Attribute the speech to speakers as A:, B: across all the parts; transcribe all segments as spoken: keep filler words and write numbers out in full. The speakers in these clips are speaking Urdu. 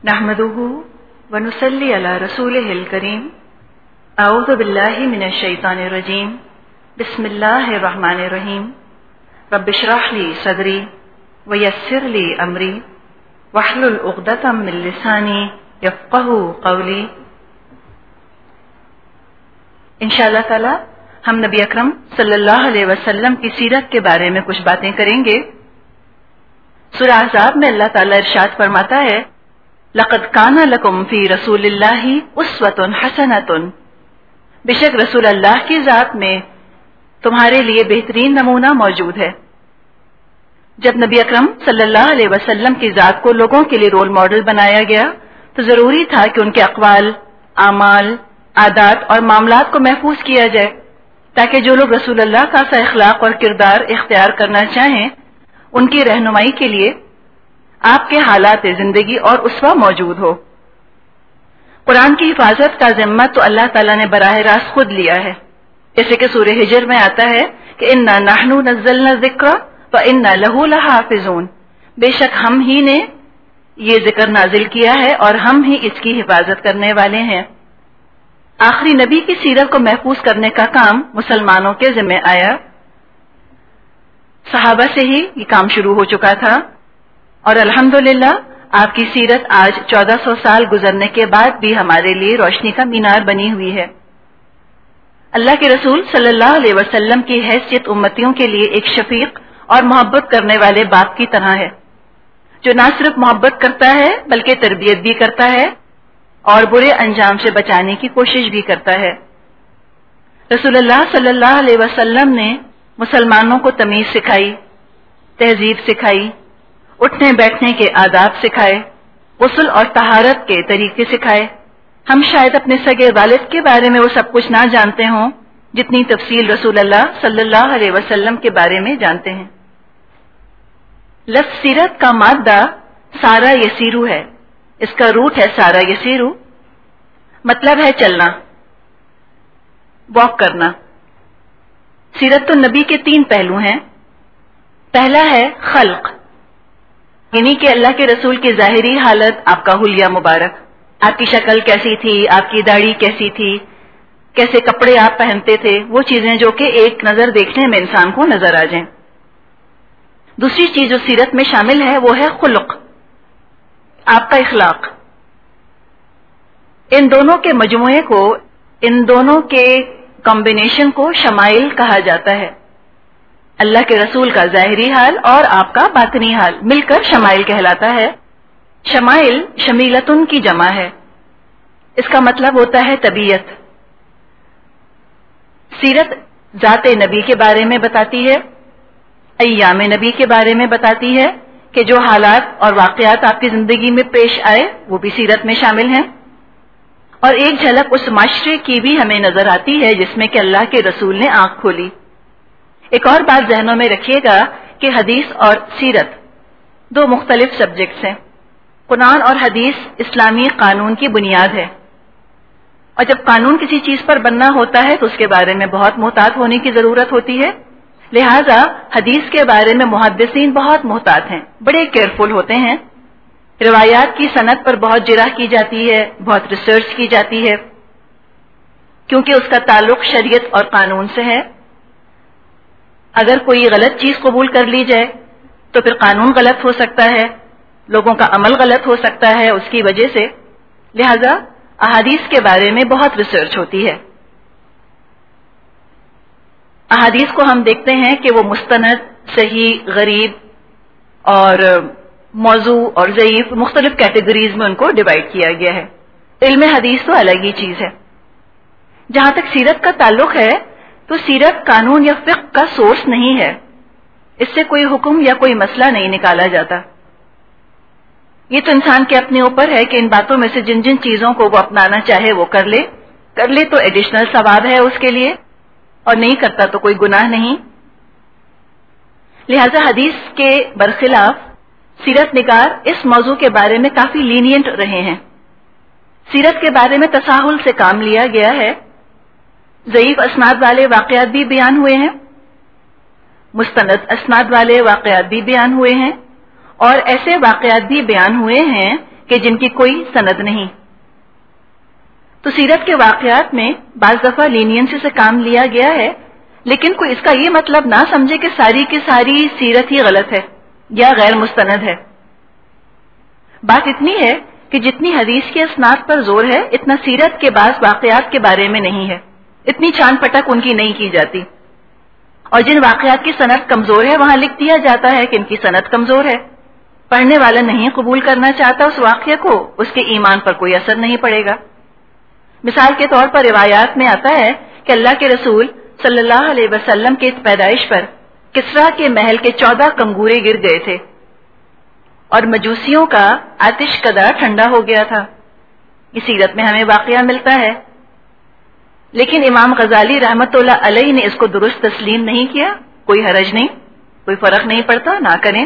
A: نحمده ونصلي على رسوله الكريم اعوذ بالله من الشيطان الرجيم بسم الله الرحمن الرحيم رب اشرح لي صدري ويسر لي امري واحلل عقدة من لساني يفقهوا قولي۔ انشاءاللہ تعالی ہم نبی اکرم صلی اللہ علیہ وسلم کی سیرت کے بارے میں کچھ باتیں کریں گے۔ سورہ احزاب میں اللہ تعالی ارشاد فرماتا ہے لقد کان لکم فی رسول اللہ اسوۃ حسنۃ، بے شک رسول اللہ کی ذات میں تمہارے لیے بہترین نمونہ موجود ہے۔ جب نبی اکرم صلی اللہ علیہ وسلم کی ذات کو لوگوں کے لیے رول ماڈل بنایا گیا تو ضروری تھا کہ ان کے اقوال، اعمال، عادات اور معاملات کو محفوظ کیا جائے تاکہ جو لوگ رسول اللہ کا سا اخلاق اور کردار اختیار کرنا چاہیں ان کی رہنمائی کے لیے آپ کے حالات زندگی اور اسوہ موجود ہو۔ قرآن کی حفاظت کا ذمہ تو اللہ تعالیٰ نے براہ راست خود لیا ہے، جیسے کہ سورہ ہجر میں آتا ہے کہ انا نحن نزلنا الذکر وانا لہ لحافظون، بے شک ہم ہی نے یہ ذکر نازل کیا ہے اور ہم ہی اس کی حفاظت کرنے والے ہیں۔ آخری نبی کی سیرت کو محفوظ کرنے کا کام مسلمانوں کے ذمہ آیا۔ صحابہ سے ہی یہ کام شروع ہو چکا تھا اور الحمدللہ آپ کی سیرت آج چودہ سو سال گزرنے کے بعد بھی ہمارے لیے روشنی کا مینار بنی ہوئی ہے۔ اللہ کے رسول صلی اللہ علیہ وسلم کی حیثیت امتیوں کے لیے ایک شفیق اور محبت کرنے والے باپ کی طرح ہے، جو نہ صرف محبت کرتا ہے بلکہ تربیت بھی کرتا ہے اور برے انجام سے بچانے کی کوشش بھی کرتا ہے۔ رسول اللہ صلی اللہ علیہ وسلم نے مسلمانوں کو تمیز سکھائی، تہذیب سکھائی، اٹھنے بیٹھنے کے آداب سکھائے، غسل اور طہارت کے طریقے سکھائے۔ ہم شاید اپنے سگے والد کے بارے میں وہ سب کچھ نہ جانتے ہوں جتنی تفصیل رسول اللہ صلی اللہ علیہ وسلم کے بارے میں جانتے ہیں۔ لفظ سیرت کا مادہ سارا یسیرو ہے، اس کا روٹ ہے سارا یسیرو، مطلب ہے چلنا، واک کرنا۔ سیرت تو نبی کے تین پہلو ہیں۔ پہلا ہے خلق، یعنی کہ اللہ کے رسول کی ظاہری حالت، آپ کا حلیہ مبارک، آپ کی شکل کیسی تھی، آپ کی داڑھی کیسی تھی، کیسے کپڑے آپ پہنتے تھے، وہ چیزیں جو کہ ایک نظر دیکھنے میں انسان کو نظر آ جائیں۔ دوسری چیز جو سیرت میں شامل ہے وہ ہے خلق، آپ کا اخلاق۔ ان دونوں کے مجموعے کو، ان دونوں کے کمبینیشن کو شمائل کہا جاتا ہے۔ اللہ کے رسول کا ظاہری حال اور آپ کا باطنی حال مل کر شمائل کہلاتا ہے۔ شمائل شمیلتن کی جمع ہے، اس کا مطلب ہوتا ہے طبیعت۔ سیرت ذات نبی کے بارے میں بتاتی ہے، ایام نبی کے بارے میں بتاتی ہے کہ جو حالات اور واقعات آپ کی زندگی میں پیش آئے وہ بھی سیرت میں شامل ہیں، اور ایک جھلک اس معاشرے کی بھی ہمیں نظر آتی ہے جس میں کہ اللہ کے رسول نے آنکھ کھولی۔ ایک اور بات ذہنوں میں رکھیے گا کہ حدیث اور سیرت دو مختلف سبجیکٹس ہیں۔ قرآن اور حدیث اسلامی قانون کی بنیاد ہے، اور جب قانون کسی چیز پر بننا ہوتا ہے تو اس کے بارے میں بہت محتاط ہونے کی ضرورت ہوتی ہے۔ لہذا حدیث کے بارے میں محدثین بہت محتاط ہیں، بڑے کیئرفل ہوتے ہیں۔ روایات کی سند پر بہت جرح کی جاتی ہے، بہت ریسرچ کی جاتی ہے، کیونکہ اس کا تعلق شریعت اور قانون سے ہے۔ اگر کوئی غلط چیز قبول کر لی جائے تو پھر قانون غلط ہو سکتا ہے، لوگوں کا عمل غلط ہو سکتا ہے اس کی وجہ سے۔ لہذا احادیث کے بارے میں بہت ریسرچ ہوتی ہے۔ احادیث کو ہم دیکھتے ہیں کہ وہ مستند، صحیح، غریب اور موضوع اور ضعیف مختلف کیٹیگریز میں ان کو ڈیوائڈ کیا گیا ہے۔ علم حدیث تو الگ ہی چیز ہے۔ جہاں تک سیرت کا تعلق ہے تو سیرت قانون یا فقہ کا سورس نہیں ہے، اس سے کوئی حکم یا کوئی مسئلہ نہیں نکالا جاتا۔ یہ تو انسان کے اپنے اوپر ہے کہ ان باتوں میں سے جن جن چیزوں کو وہ اپنانا چاہے وہ کر لے، کر لے تو ایڈیشنل ثواب ہے اس کے لیے، اور نہیں کرتا تو کوئی گناہ نہیں۔ لہذا حدیث کے برخلاف سیرت نگار اس موضوع کے بارے میں کافی لینینٹ رہے ہیں۔ سیرت کے بارے میں تساہل سے کام لیا گیا ہے، ضعیف اسناد والے واقعات بھی بیان ہوئے ہیں، مستند اسناد والے واقعات بھی بیان ہوئے ہیں، اور ایسے واقعات بھی بیان ہوئے ہیں کہ جن کی کوئی سند نہیں. تو سیرت کے واقعات میں بعض دفعہ لینینسی سے کام لیا گیا ہے، لیکن کوئی اس کا یہ مطلب نہ سمجھے کہ ساری کی ساری سیرت ہی غلط ہے یا غیر مستند ہے. بات اتنی ہے کہ جتنی حدیث کی اسناد پر زور ہے اتنا سیرت کے بعض واقعات کے بارے میں نہیں ہے، اتنی چھان پٹک ان کی نہیں کی جاتی. اور جن واقعات کی سند کمزور ہے وہاں لکھ دیا جاتا ہے کہ ان کی سند کمزور ہے. پڑھنے والا نہیں قبول کرنا چاہتا اس واقعے کو، اس کے ایمان پر کوئی اثر نہیں پڑے گا. مثال کے طور پر روایات میں آتا ہے کہ اللہ کے رسول صلی اللہ علیہ وسلم کی پیدائش پر کسرا کے محل کے چودہ کنگورے گر گئے تھے اور مجوسیوں کا آتش کدا ٹھنڈا ہو گیا تھا. یہ سیرت میں ہمیں واقعہ ملتا ہے، لیکن امام غزالی رحمت اللہ علیہ نے اس کو درست تسلیم نہیں کیا. کوئی حرج نہیں، کوئی فرق نہیں پڑتا، نہ کریں.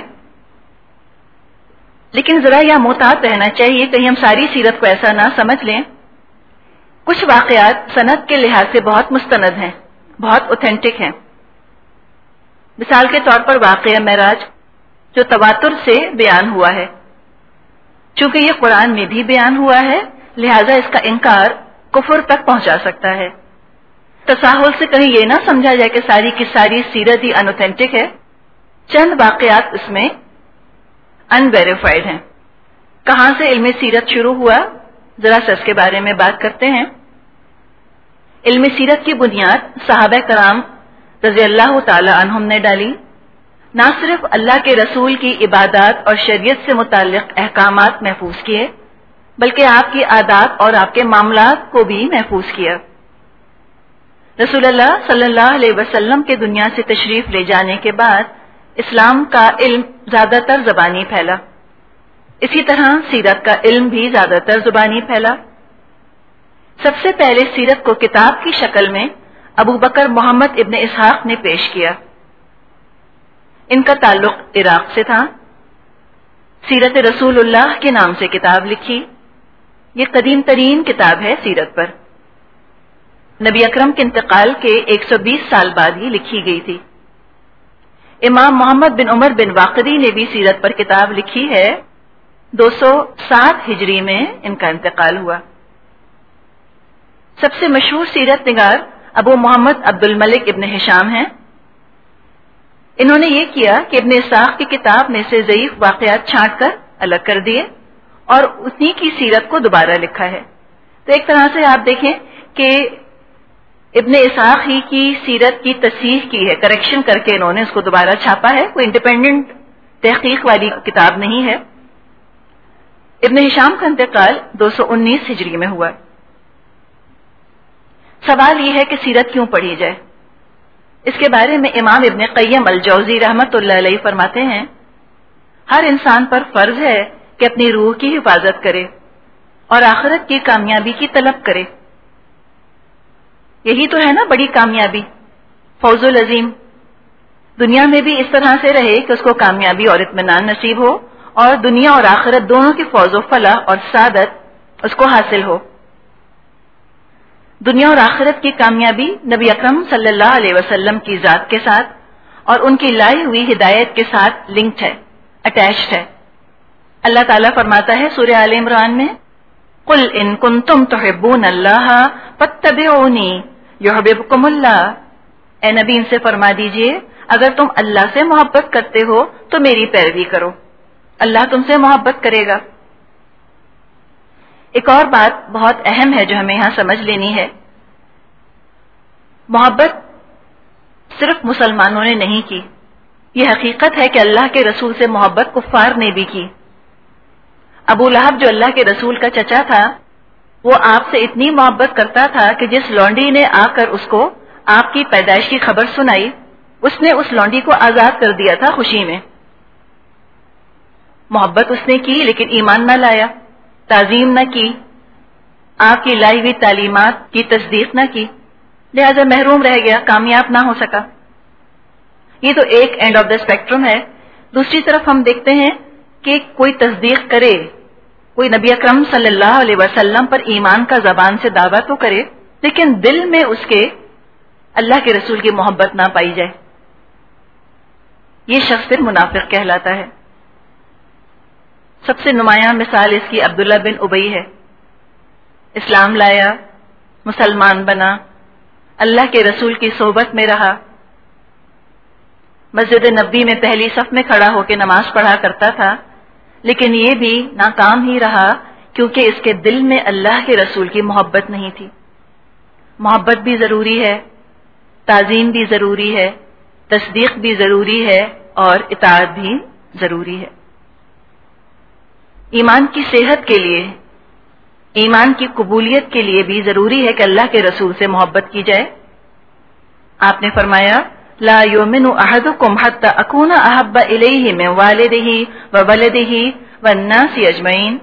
A: لیکن ذرا یہ محتاط رہنا چاہیے کہیں ہم ساری سیرت کو ایسا نہ سمجھ لیں. کچھ واقعات سند کے لحاظ سے بہت مستند ہیں، بہت اوتھینٹک ہیں. مثال کے طور پر واقعہ معراج جو تواتر سے بیان ہوا ہے. چونکہ یہ قرآن میں بھی بیان ہوا ہے لہذا اس کا انکار کفر تک پہنچا سکتا ہے. تساہل سے کہیں یہ نہ سمجھا جائے کہ ساری کی ساری سیرت ہی ان اوتھینٹک ہے. چند واقعات اس میں ان ویریفائڈ ہیں. کہاں سے علم سیرت شروع ہوا، ذرا سا اس کے بارے میں بات کرتے ہیں. علم سیرت کی بنیاد صحابہ کرام رضی اللہ تعالی عنہم نے ڈالی. نہ صرف اللہ کے رسول کی عبادات اور شریعت سے متعلق احکامات محفوظ کیے بلکہ آپ کی عادات اور آپ کے معاملات کو بھی محفوظ کیا. رسول اللہ صلی اللہ علیہ وسلم کے دنیا سے تشریف لے جانے کے بعد اسلام کا علم زیادہ تر زبانی پھیلا. اسی طرح سیرت کا علم بھی زیادہ تر زبانی پھیلا. سب سے پہلے سیرت کو کتاب کی شکل میں ابو بکر محمد ابن اسحاق نے پیش کیا. ان کا تعلق عراق سے تھا. سیرت رسول اللہ کے نام سے کتاب لکھی. یہ قدیم ترین کتاب ہے سیرت پر. نبی اکرم کے انتقال کے ایک سو بیس سال بعد ہی لکھی گئی تھی. امام محمد بن عمر بن واقدی نے بھی سیرت پر کتاب لکھی ہے. دو سو سات ہجری میں ان کا انتقال ہوا. سب سے مشہور سیرت نگار ابو محمد عبد الملک ابن ہشام ہیں. انہوں نے یہ کیا کہ ابن اسحاق کی کتاب میں سے ضعیف واقعات چھانٹ کر الگ کر دیے اور اسی کی سیرت کو دوبارہ لکھا ہے. تو ایک طرح سے آپ دیکھیں کہ ابن اسحاق ہی کی سیرت کی تصحیح کی ہے، کریکشن کر کے انہوں نے اس کو دوبارہ چھاپا ہے. کوئی انڈیپینڈنٹ تحقیق والی کتاب نہیں ہے. ابن ہشام کا انتقال دو سو انیس ہجری میں ہوا. سوال یہ ہے کہ سیرت کیوں پڑھی جائے. اس کے بارے میں امام ابن قیم الجوزی رحمت اللہ علیہ فرماتے ہیں ہر انسان پر فرض ہے کہ اپنی روح کی حفاظت کرے اور آخرت کی کامیابی کی طلب کرے. یہی تو ہے نا بڑی کامیابی، فوز العظیم. دنیا میں بھی اس طرح سے رہے کہ اس کو کامیابی اور اطمینان نصیب ہو اور دنیا اور آخرت دونوں کی فوز و فلاح اور سعادت اس کو حاصل ہو. دنیا اور آخرت کی کامیابی نبی اکرم صلی اللہ علیہ وسلم کی ذات کے ساتھ اور ان کی لائی ہوئی ہدایت کے ساتھ لنکڈ ہے، اٹیچڈ ہے. اللہ تعالیٰ فرماتا ہے سورہ آل عمران میں قل ان کنتم تحبون اللہ فاتبعونی یحببکم اللہ. اے نبی ان سے فرما دیجئے اگر تم اللہ سے محبت کرتے ہو تو میری پیروی کرو، اللہ تم سے محبت کرے گا. ایک اور بات بہت اہم ہے جو ہمیں یہاں سمجھ لینی ہے. محبت صرف مسلمانوں نے نہیں کی، یہ حقیقت ہے کہ اللہ کے رسول سے محبت کفار نے بھی کی. ابو لہب جو اللہ کے رسول کا چچا تھا وہ آپ سے اتنی محبت کرتا تھا کہ جس لونڈی نے آ کر اس کو آپ کی پیدائش کی خبر سنائی اس نے اس لونڈی کو آزاد کر دیا تھا خوشی میں. محبت اس نے کی لیکن ایمان نہ لایا، تعظیم نہ کی، آپ کی لائی ہوئی تعلیمات کی تصدیق نہ کی، لہذا محروم رہ گیا، کامیاب نہ ہو سکا. یہ تو ایک اینڈ آف دا اسپیکٹرم ہے. دوسری طرف ہم دیکھتے ہیں کہ کوئی تصدیق کرے، کوئی نبی اکرم صلی اللہ علیہ وسلم پر ایمان کا زبان سے دعویٰ تو کرے لیکن دل میں اس کے اللہ کے رسول کی محبت نہ پائی جائے، یہ شخص پھر منافق کہلاتا ہے. سب سے نمایاں مثال اس کی عبداللہ بن ابی ہے. اسلام لایا، مسلمان بنا، اللہ کے رسول کی صحبت میں رہا، مسجد نبوی میں پہلی صف میں کھڑا ہو کے نماز پڑھا کرتا تھا، لیکن یہ بھی ناکام ہی رہا کیونکہ اس کے دل میں اللہ کے رسول کی محبت نہیں تھی. محبت بھی ضروری ہے، تعظیم بھی ضروری ہے، تصدیق بھی ضروری ہے اور اطاعت بھی ضروری ہے. ایمان کی صحت کے لیے، ایمان کی قبولیت کے لیے بھی ضروری ہے کہ اللہ کے رسول سے محبت کی جائے. آپ نے فرمایا لا یؤمن احدکم حتی اکون احب الیہ من والدہ وولدہ والناس اجمعین.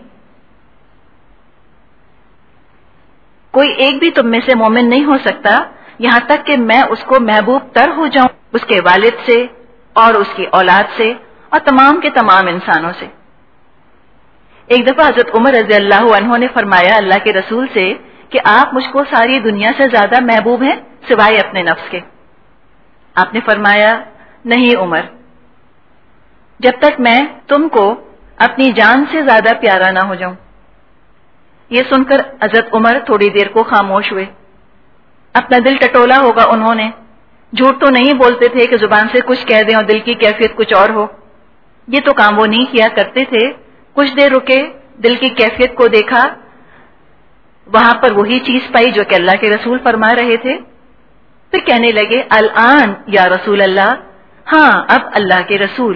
A: کوئی ایک بھی تم میں سے مومن نہیں ہو سکتا یہاں تک کہ میں اس کو محبوب تر ہو جاؤں اس کے والد سے اور اس کی اولاد سے اور تمام کے تمام انسانوں سے. ایک دفعہ حضرت عمر رضی اللہ عنہ نے فرمایا اللہ کے رسول سے کہ آپ مجھ کو ساری دنیا سے زیادہ محبوب ہیں سوائے اپنے نفس کے. آپ نے فرمایا نہیں عمر، جب تک میں تم کو اپنی جان سے زیادہ پیارا نہ ہو جاؤں. یہ سن کر حضرت عمر تھوڑی دیر کو خاموش ہوئے. اپنا دل ٹٹولا ہوگا انہوں نے، جھوٹ تو نہیں بولتے تھے کہ زبان سے کچھ کہہ دیں اور دل کی کیفیت کچھ اور ہو. یہ تو کام وہ نہیں کیا کرتے تھے. کچھ دیر رکے، دل کی کیفیت کو دیکھا، وہاں پر وہی چیز پائی جو کہ اللہ کے رسول فرما رہے تھے. پھر کہنے لگے الآن یا رسول اللہ، ہاں اب اللہ کے رسول.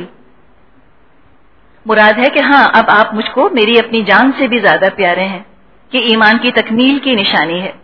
A: مراد ہے کہ ہاں اب آپ مجھ کو میری اپنی جان سے بھی زیادہ پیارے ہیں. یہ ایمان کی تکمیل کی نشانی ہے.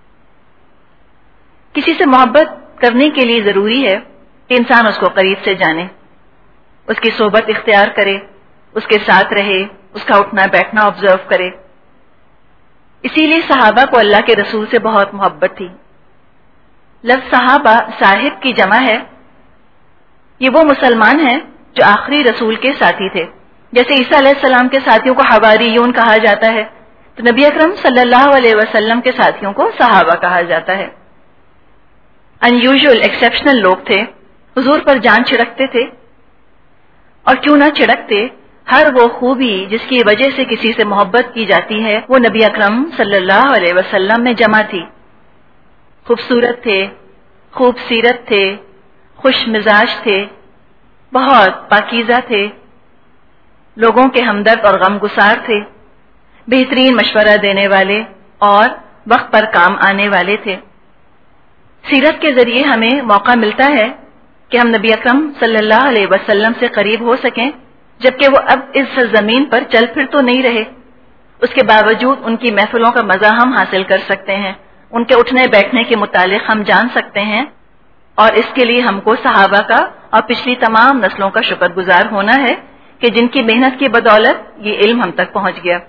A: کسی سے محبت کرنے کے لیے ضروری ہے کہ انسان اس کو قریب سے جانے، اس کی صحبت اختیار کرے، اس کے ساتھ رہے، اس کا اٹھنا بیٹھنا آبزرو کرے. اسی لیے صحابہ کو اللہ کے رسول سے بہت محبت تھی. لفظ صحابہ صاحب کی جمع ہے. یہ وہ مسلمان ہیں جو آخری رسول کے ساتھی تھے. جیسے عیسیٰ علیہ السلام کے ساتھیوں کو حواریون کہا جاتا ہے، تو نبی اکرم صلی اللہ علیہ وسلم کے ساتھیوں کو صحابہ کہا جاتا ہے. ان یوزول ایکسیپشنل لوگ تھے، حضور پر جان چھڑکتے تھے، اور کیوں نہ چھڑکتے، ہر وہ خوبی جس کی وجہ سے کسی سے محبت کی جاتی ہے وہ نبی اکرم صلی اللہ علیہ وسلم میں جمع تھی. خوبصورت تھے، خوب سیرت تھے، خوش مزاج تھے، بہت پاکیزہ تھے، لوگوں کے ہمدرد اور غم گسار تھے، بہترین مشورہ دینے والے اور وقت پر کام آنے والے تھے. سیرت کے ذریعے ہمیں موقع ملتا ہے کہ ہم نبی اکرم صلی اللہ علیہ وسلم سے قریب ہو سکیں، جبکہ وہ اب اس زمین پر چل پھر تو نہیں رہے. اس کے باوجود ان کی محفلوں کا مزہ ہم حاصل کر سکتے ہیں، ان کے اٹھنے بیٹھنے کے متعلق ہم جان سکتے ہیں، اور اس کے لیے ہم کو صحابہ کا اور پچھلی تمام نسلوں کا شکر گزار ہونا ہے کہ جن کی محنت کی بدولت یہ علم ہم تک پہنچ گیا.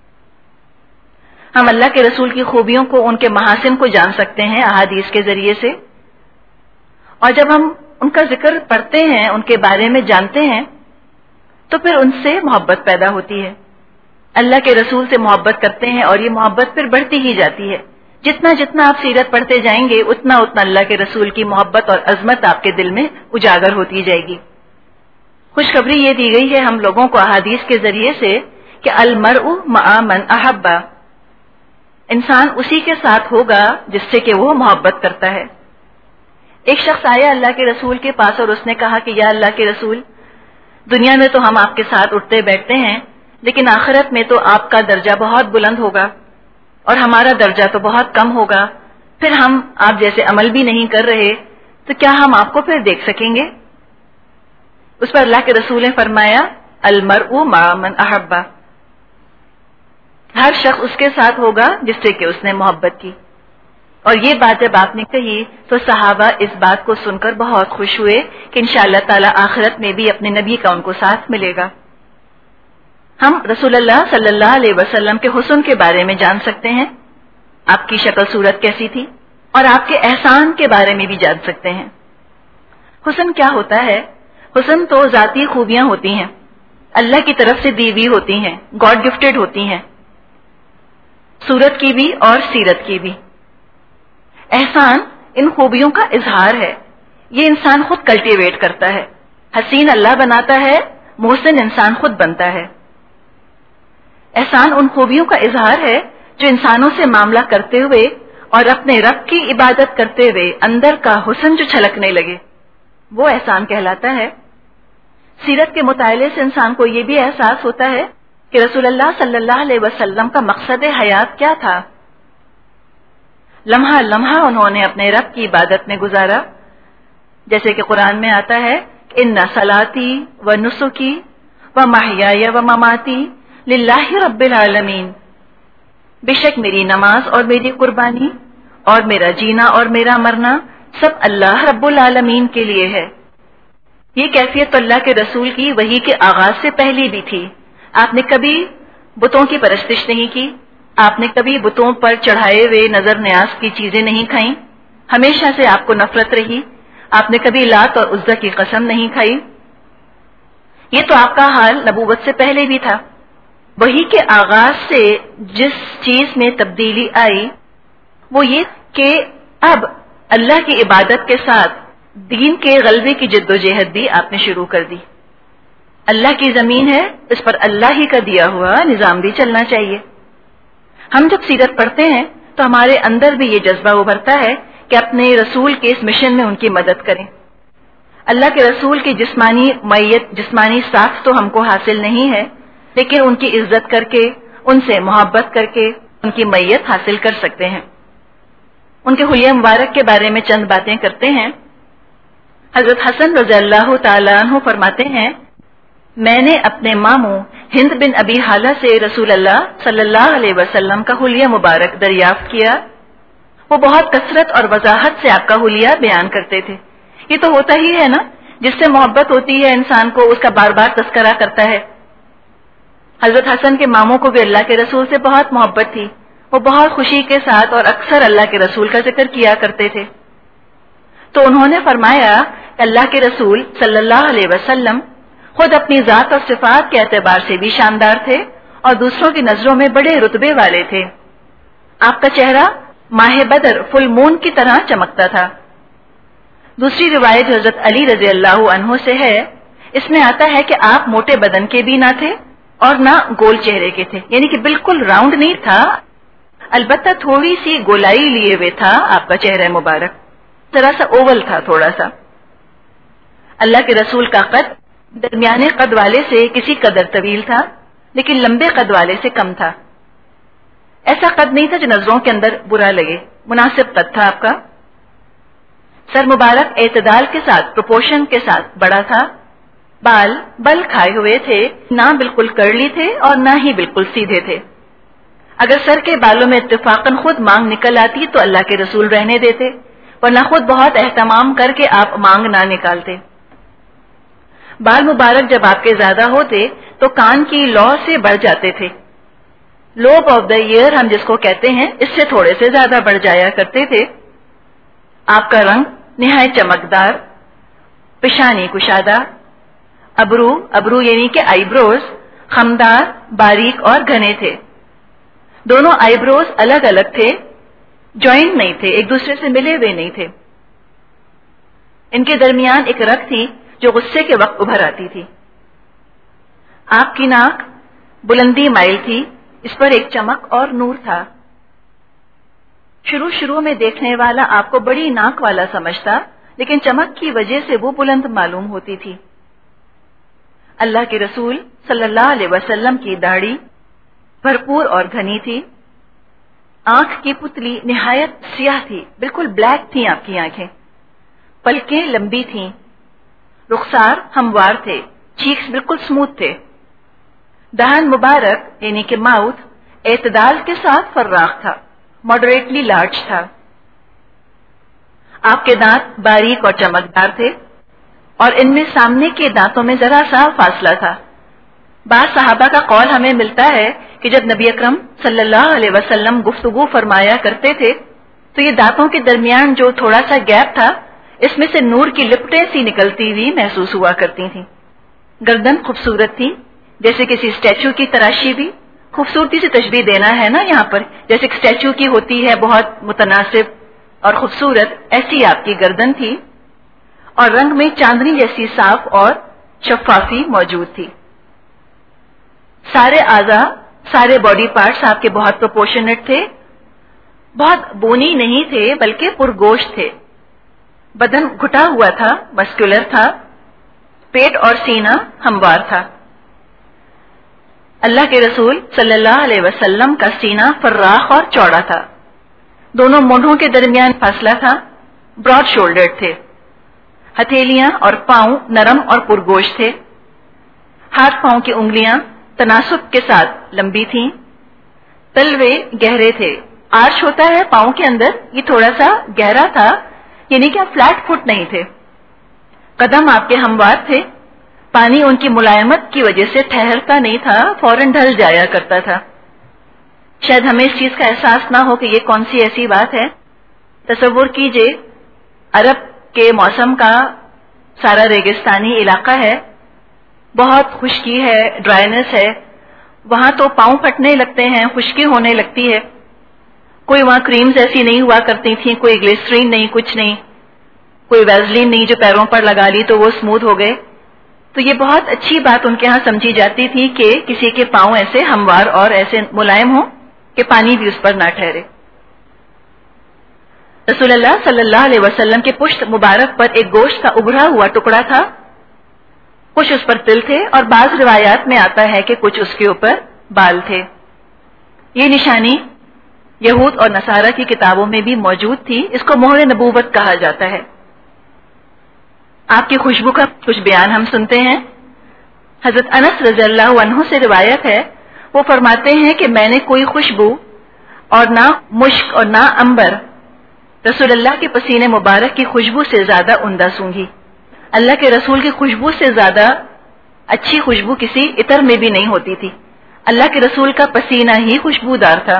A: ہم اللہ کے رسول کی خوبیوں کو، ان کے محاسن کو جان سکتے ہیں احادیث کے ذریعے سے، اور جب ہم ان کا ذکر پڑھتے ہیں، ان کے بارے میں جانتے ہیں، تو پھر ان سے محبت پیدا ہوتی ہے. اللہ کے رسول سے محبت کرتے ہیں اور یہ محبت پھر بڑھتی ہی جاتی ہے. جتنا جتنا آپ سیرت پڑھتے جائیں گے اتنا اتنا اللہ کے رسول کی محبت اور عظمت آپ کے دل میں اجاگر ہوتی جائے گی. خوشخبری یہ دی گئی ہے ہم لوگوں کو احادیث کے ذریعے سے کہ المرء مع من احب، انسان اسی کے ساتھ ہوگا جس سے کہ وہ محبت کرتا ہے. ایک شخص آیا اللہ کے رسول کے پاس اور اس نے کہا کہ یا اللہ کے رسول، دنیا میں تو ہم آپ کے ساتھ اٹھتے بیٹھتے ہیں، لیکن آخرت میں تو آپ کا درجہ بہت بلند ہوگا اور ہمارا درجہ تو بہت کم ہوگا. پھر ہم آپ جیسے عمل بھی نہیں کر رہے، تو کیا ہم آپ کو پھر دیکھ سکیں گے؟ اس پر اللہ کے رسول نے فرمایا المرء مع من احب، ہر شخص اس کے ساتھ ہوگا جس سے کہ اس نے محبت کی. اور یہ بات جب آپ نے کہی تو صحابہ اس بات کو سن کر بہت خوش ہوئے کہ انشاءاللہ تعالی آخرت میں بھی اپنے نبی کا ان کو ساتھ ملے گا. ہم رسول اللہ صلی اللہ علیہ وسلم کے حسن کے بارے میں جان سکتے ہیں، آپ کی شکل صورت کیسی تھی، اور آپ کے احسان کے بارے میں بھی جان سکتے ہیں. حسن کیا ہوتا ہے؟ حسن تو ذاتی خوبیاں ہوتی ہیں، اللہ کی طرف سے دی ہوئی ہوتی ہیں، گاڈ گفٹڈ ہوتی ہیں، صورت کی بھی اور سیرت کی بھی. احسان ان خوبیوں کا اظہار ہے، یہ انسان خود کلٹیویٹ کرتا ہے. حسین اللہ بناتا ہے، محسن انسان خود بنتا ہے. احسان ان خوبیوں کا اظہار ہے جو انسانوں سے معاملہ کرتے ہوئے اور اپنے رب کی عبادت کرتے ہوئے اندر کا حسن جو چھلکنے لگے، وہ احسان کہلاتا ہے۔ سیرت کے مطالعے سے انسان کو یہ بھی احساس ہوتا ہے کہ رسول اللہ صلی اللہ علیہ وسلم کا مقصد حیات کیا تھا۔ لمحہ لمحہ انہوں نے اپنے رب کی عبادت میں گزارا، جیسے کہ قرآن میں آتا ہے کہ ان صلاتی و نسکی و محیای و مماتی للہ رب العالمین، بے شک میری نماز اور میری قربانی اور میرا جینا اور میرا مرنا سب اللہ رب العالمین کے لیے ہے۔ یہ کیفیت اللہ کے رسول کی وحی کے آغاز سے پہلی بھی تھی۔ آپ نے کبھی بتوں کی پرستش نہیں کی، آپ نے کبھی بتوں پر چڑھائے ہوئے نظر نیاز کی چیزیں نہیں کھائیں، ہمیشہ سے آپ کو نفرت رہی، آپ نے کبھی لات اور عزا کی قسم نہیں کھائی۔ یہ تو آپ کا حال نبوت سے پہلے بھی تھا۔ وحی کے آغاز سے جس چیز میں تبدیلی آئی وہ یہ کہ اب اللہ کی عبادت کے ساتھ دین کے غلبے کی جد و جہد بھی آپ نے شروع کر دی۔ اللہ کی زمین ہے، اس پر اللہ ہی کا دیا ہوا نظام بھی چلنا چاہیے۔ ہم جب سیرت پڑھتے ہیں تو ہمارے اندر بھی یہ جذبہ ابھرتا ہے کہ اپنے رسول کے اس مشن میں ان کی مدد کریں۔ اللہ کے رسول کی جسمانی معیت، جسمانی ساتھ تو ہم کو حاصل نہیں ہے، لیکن ان کی عزت کر کے، ان سے محبت کر کے ان کی معیت حاصل کر سکتے ہیں۔ ان کے حلیہ مبارک کے بارے میں چند باتیں کرتے ہیں۔ حضرت حسن رضی اللہ تعالیٰ عنہ فرماتے ہیں، میں نے اپنے ماموں ہند بن ابی حالہ سے رسول اللہ صلی اللہ علیہ وسلم کا حلیہ مبارک دریافت کیا۔ وہ بہت کثرت اور وضاحت سے آپ کا حلیہ بیان کرتے تھے۔ یہ تو ہوتا ہی ہے نا، جس سے محبت ہوتی ہے انسان کو اس کا بار بار تذکرہ کرتا ہے۔ حضرت حسن کے ماموں کو بھی اللہ کے رسول سے بہت محبت تھی، وہ بہت خوشی کے ساتھ اور اکثر اللہ کے رسول کا ذکر کیا کرتے تھے۔ تو انہوں نے فرمایا کہ اللہ کے رسول صلی اللہ علیہ وسلم خود اپنی ذات اور صفات کے اعتبار سے بھی شاندار تھے اور دوسروں کی نظروں میں بڑے رتبے والے تھے۔ آپ کا چہرہ ماہ بدر فل مون کی طرح چمکتا تھا۔ دوسری روایت حضرت علی رضی اللہ عنہ سے ہے، اس میں آتا ہے کہ آپ موٹے بدن کے بھی نہ تھے اور نہ گول چہرے کے تھے، یعنی کہ بالکل راؤنڈ نہیں تھا، البتہ تھوڑی سی گولائی لیے ہوئے تھا آپ کا چہرہ مبارک، ذرا سا اوول تھا تھوڑا سا۔ اللہ کے رسول کا قد درمیانے قد والے سے کسی قدر طویل تھا، لیکن لمبے قد والے سے کم تھا۔ ایسا قد نہیں تھا جو نظروں کے اندر برا لگے، مناسب قد تھا آپ کا۔ سر مبارک اعتدال کے ساتھ، پروپورشن کے ساتھ بڑا تھا۔ بال بل کھائے ہوئے تھے، نہ بالکل کرلی تھے اور نہ ہی بالکل سیدھے تھے۔ اگر سر کے بالوں میں اتفاقاً خود مانگ نکل آتی تو اللہ کے رسول رہنے دیتے، ورنہ خود بہت اہتمام کر کے آپ مانگ نہ نکالتے۔ بال مبارک جب آپ کے زیادہ ہوتے تو کان کی لو سے بڑھ جاتے تھے، لوب آف دا ایئر ہم جس کو کہتے ہیں، اس سے تھوڑے سے زیادہ بڑھ جایا کرتے تھے۔ آپ کا رنگ نہایت چمکدار، پیشانی کشادہ، ابرو ابرو یعنی کہ آئی بروز خمدار، باریک اور گھنے تھے۔ دونوں آئی بروز الگ الگ تھے، جوائنٹ نہیں تھے، ایک دوسرے سے ملے ہوئے نہیں تھے۔ ان کے درمیان ایک رگ تھی جو غصے کے وقت ابھر آتی تھی۔ آپ کی ناک بلندی مائل تھی، اس پر ایک چمک اور نور تھا۔ شروع شروع میں دیکھنے والا آپ کو بڑی ناک والا سمجھتا، لیکن چمک کی وجہ سے وہ بلند معلوم ہوتی تھی۔ اللہ کے رسول صلی اللہ علیہ وسلم کی داڑھی بھرپور اور گھنی تھی، آنکھ کی پتلی نہایت سیاہ تھی، بالکل بلیک تھی آپ کی آنکھیں، پلکیں لمبی تھیں، رخسار ہموار تھے، چیکس بالکل سموتھ تھے، دہن مبارک یعنی کہ ماؤتھ اعتدال کے ساتھ فراخ تھا، ماڈریٹلی لارج تھا۔ آپ کے دانت باریک اور چمکدار تھے اور ان میں سامنے کے دانتوں میں ذرا سا فاصلہ تھا۔ بعض صحابہ کا قول ہمیں ملتا ہے کہ جب نبی اکرم صلی اللہ علیہ وسلم گفتگو فرمایا کرتے تھے تو یہ دانتوں کے درمیان جو تھوڑا سا گیپ تھا، اس میں سے نور کی لپٹیں سی نکلتی ہوئی محسوس ہوا کرتی تھیں۔ گردن خوبصورت تھی، جیسے کسی اسٹیچو کی تراشی بھی، خوبصورتی سے تشبیہ دینا ہے نا یہاں پر، جیسے اسٹیچو کی ہوتی ہے بہت متناسب اور خوبصورت، ایسی آپ کی گردن تھی اور رنگ میں چاندنی جیسی صاف اور شفافی موجود تھی۔ سارے اعضاء سارے باڈی پارٹس آپ کے بہت پروپورشنٹ تھے، بہت بونی نہیں تھے بلکہ پرگوشت تھے، بدن گھٹا ہوا تھا، مسکولر تھا، پیٹ اور سینہ ہموار تھا۔ اللہ کے رسول صلی اللہ علیہ وسلم کا سینہ فراخ اور چوڑا تھا، دونوں مونڈھوں کے درمیان فاصلہ تھا، براڈ شولڈرڈ تھے، ہتھیلیاں اور پاؤں نرم اور پرگوشت تھے، ہاتھ پاؤں کی انگلیاں تناسب کے ساتھ لمبی تھیں، تلوے گہرے تھے، آرچ ہوتا ہے پاؤں کے اندر، یہ تھوڑا سا گہرا تھا، یعنی کہ آپ فلیٹ فٹ نہیں تھے، قدم آپ کے ہموار تھے، پانی ان کی ملائمت کی وجہ سے ٹھہرتا نہیں تھا، فوراً ڈھل جایا کرتا تھا۔ شاید ہمیں اس چیز کا احساس نہ ہو کہ یہ کون سی ایسی بات ہے۔ تصور کیجئے عرب کے موسم کا سارا ریگستانی علاقہ ہے، بہت خشکی ہے، ڈرائنس ہے، وہاں تو پاؤں پھٹنے لگتے ہیں، خشکی ہونے لگتی ہے، کوئی وہاں کریمز ایسی نہیں ہوا کرتی تھیں، کوئی گلیسرین نہیں، کچھ نہیں، کوئی ویزلین نہیں جو پیروں پر لگا لی تو وہ اسموتھ ہو گئے، تو یہ بہت اچھی بات ان کے ہاں سمجھی جاتی تھی کہ کسی کے پاؤں ایسے ہموار اور ایسے ملائم ہوں کہ پانی بھی اس پر نہ ٹھہرے۔ رسول اللہ صلی اللہ علیہ وسلم کے پشت مبارک پر ایک گوشت کا ابھرا ہوا ٹکڑا تھا، کچھ اس پر تل تھے اور بعض روایات میں آتا ہے کہ کچھ اس کے اوپر بال تھے۔ یہ نشانی یہود اور نصارہ کی کتابوں میں بھی موجود تھی، اس کو مہر نبوت کہا جاتا ہے۔ آپ کی خوشبو کا کچھ بیان ہم سنتے ہیں۔ حضرت انس رضی اللہ عنہ سے روایت ہے، وہ فرماتے ہیں کہ میں نے کوئی خوشبو اور نہ مشک اور نہ عنبر رسول اللہ کے پسینے مبارک کی خوشبو سے زیادہ عمدہ سونگھی۔ اللہ کے رسول کی خوشبو سے زیادہ اچھی خوشبو کسی عطر میں بھی نہیں ہوتی تھی، اللہ کے رسول کا پسینہ ہی خوشبودار تھا۔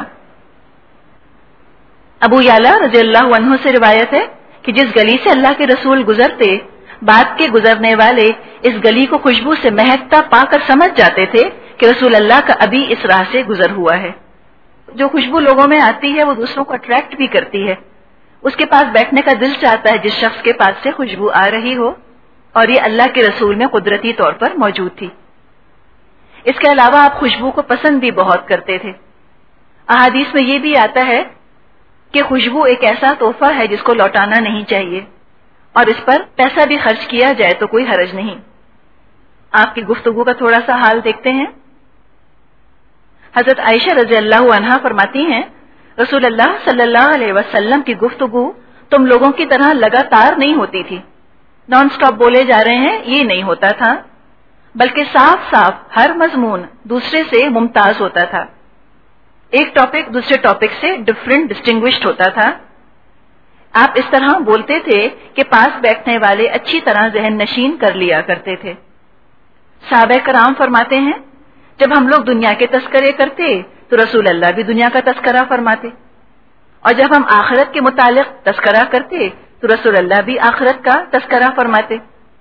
A: ابو یعلا رضی اللہ عنہ سے روایت ہے کہ جس گلی سے اللہ کے رسول گزرتے، بعد کے گزرنے والے اس گلی کو خوشبو سے مہکتا پا کر سمجھ جاتے تھے کہ رسول اللہ کا ابھی اس راہ سے گزر ہوا ہے۔ جو خوشبو لوگوں میں آتی ہے وہ دوسروں کو اٹریکٹ بھی کرتی ہے، اس کے پاس بیٹھنے کا دل چاہتا ہے جس شخص کے پاس سے خوشبو آ رہی ہو، اور یہ اللہ کے رسول میں قدرتی طور پر موجود تھی۔ اس کے علاوہ آپ خوشبو کو پسند بھی بہت کرتے تھے۔ احادیث میں یہ بھی آتا ہے کہ خوشبو ایک ایسا تحفہ ہے جس کو لوٹانا نہیں چاہیے، اور اس پر پیسہ بھی خرچ کیا جائے تو کوئی حرج نہیں۔ آپ کی گفتگو کا تھوڑا سا حال دیکھتے ہیں۔ حضرت عائشہ رضی اللہ عنہا فرماتی ہیں، رسول اللہ صلی اللہ علیہ وسلم کی گفتگو تم لوگوں کی طرح لگاتار نہیں ہوتی تھی، نان سٹاپ بولے جا رہے ہیں، یہ نہیں ہوتا تھا، بلکہ صاف صاف ہر مضمون دوسرے سے ممتاز ہوتا تھا، ایک ٹاپک دوسرے ٹاپک سے ڈفرینٹ ڈسٹنگوشڈ ہوتا تھا۔ آپ اس طرح بولتے تھے کہ پاس بیٹھنے والے اچھی طرح ذہن نشین کر لیا کرتے تھے۔ صحابہ کرام فرماتے ہیں، جب ہم لوگ دنیا کے تذکرے کرتے تو رسول اللہ بھی دنیا کا تذکرہ فرماتے، اور جب ہم آخرت کے متعلق تذکرہ کرتے تو رسول اللہ بھی آخرت کا تذکرہ فرماتے۔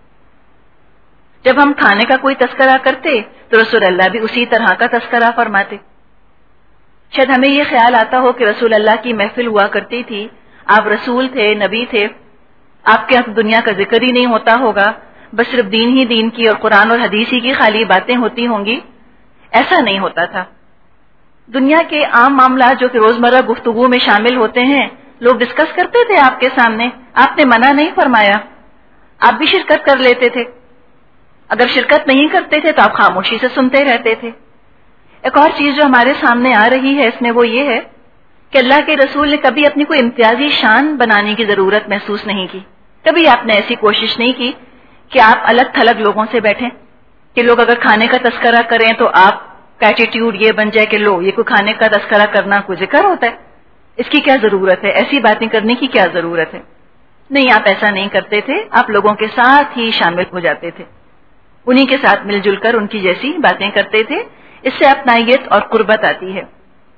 A: جب ہم کھانے کا کوئی تذکرہ کرتے تو رسول اللہ بھی اسی طرح کا تذکرہ فرماتے۔ شاید ہمیں یہ خیال آتا ہو کہ رسول اللہ کی محفل ہوا کرتی تھی، آپ رسول تھے، نبی تھے، آپ کے یہاں دنیا کا ذکر ہی نہیں ہوتا ہوگا، بس صرف دین ہی دین کی اور قرآن اور حدیث ہی کی خالی باتیں ہوتی ہوں گی۔ ایسا نہیں ہوتا تھا۔ دنیا کے عام معاملات جو کہ روزمرہ گفتگو میں شامل ہوتے ہیں، لوگ ڈسکس کرتے تھے آپ کے سامنے، آپ نے منع نہیں فرمایا، آپ بھی شرکت کر لیتے تھے۔ اگر شرکت نہیں کرتے تھے تو آپ خاموشی سے سنتے رہتے تھے۔ ایک اور چیز جو ہمارے سامنے آ رہی ہے اس میں وہ یہ ہے کہ اللہ کے رسول نے کبھی اپنی کوئی امتیازی شان بنانے کی ضرورت محسوس نہیں کی، کبھی آپ نے ایسی کوشش نہیں کی کہ آپ الگ تھلگ لوگوں سے بیٹھیں، کہ لوگ اگر کھانے کا تذکرہ کریں تو آپ کا ایٹیٹیوڈ یہ بن جائے کہ لو یہ کوئی کھانے کا تذکرہ کرنا کوئی ذکر ہوتا ہے، اس کی کیا ضرورت ہے، ایسی باتیں کرنے کی کیا ضرورت ہے۔ نہیں، آپ ایسا نہیں کرتے تھے، آپ لوگوں کے ساتھ ہی شامل ہو جاتے تھے، انہی کے ساتھ مل جل کر ان کی جیسی باتیں کرتے تھے، اس سے اپنائیت اور قربت آتی ہے۔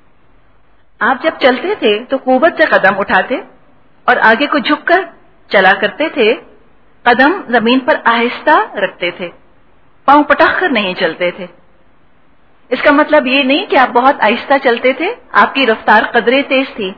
A: آپ جب چلتے تھے تو قوت سے قدم اٹھاتے اور آگے کو جھک کر چلا کرتے تھے، قدم زمین پر آہستہ رکھتے تھے، پاؤں پٹخ کر نہیں چلتے تھے۔ اس کا مطلب یہ نہیں کہ آپ بہت آہستہ چلتے تھے، آپ کی رفتار قدرے تیز تھی۔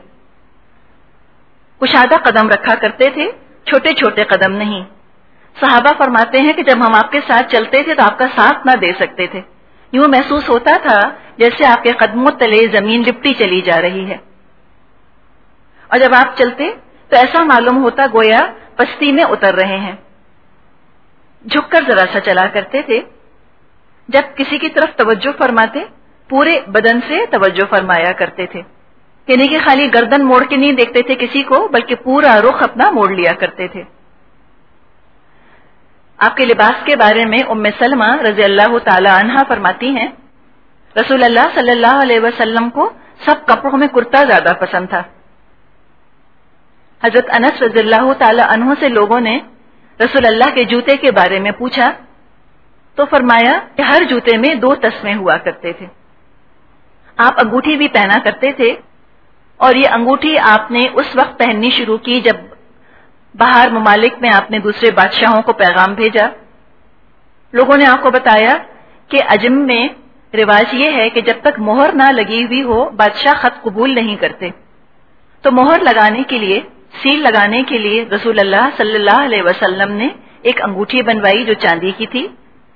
A: کشادہ قدم رکھا کرتے تھے، چھوٹے چھوٹے قدم نہیں۔ صحابہ فرماتے ہیں کہ جب ہم آپ کے ساتھ چلتے تھے تو آپ کا ساتھ نہ دے سکتے تھے، یوں محسوس ہوتا تھا جیسے آپ کے قدموں تلے زمین لپٹی چلی جا رہی ہے، اور جب آپ چلتے تو ایسا معلوم ہوتا گویا پستی میں اتر رہے ہیں۔ جھک کر ذرا سا چلا کرتے تھے، جب کسی کی طرف توجہ فرماتے پورے بدن سے توجہ فرمایا کرتے تھے، یعنی کہ خالی گردن موڑ کے نہیں دیکھتے تھے کسی کو، بلکہ پورا رخ اپنا موڑ لیا کرتے تھے۔ آپ کے لباس کے بارے میں ام سلمہ رضی اللہ تعالی عنہا فرماتی ہیں، رسول اللہ صلی اللہ علیہ وسلم کو سب کپڑوں میں کرتا زیادہ پسند تھا۔ حضرت انس رضی اللہ تعالی عنہ سے لوگوں نے رسول اللہ کے جوتے کے بارے میں پوچھا تو فرمایا کہ ہر جوتے میں دو تسمے ہوا کرتے تھے۔ آپ انگوٹھی بھی پہنا کرتے تھے، اور یہ انگوٹھی آپ نے اس وقت پہننی شروع کی جب باہر ممالک میں آپ نے دوسرے بادشاہوں کو پیغام بھیجا۔ لوگوں نے آپ کو بتایا کہ عجم میں رواج یہ ہے کہ جب تک مہر نہ لگی ہوئی ہو بادشاہ خط قبول نہیں کرتے، تو مہر لگانے کے لیے، سیل لگانے کے لیے رسول اللہ صلی اللہ علیہ وسلم نے ایک انگوٹھی بنوائی جو چاندی کی تھی۔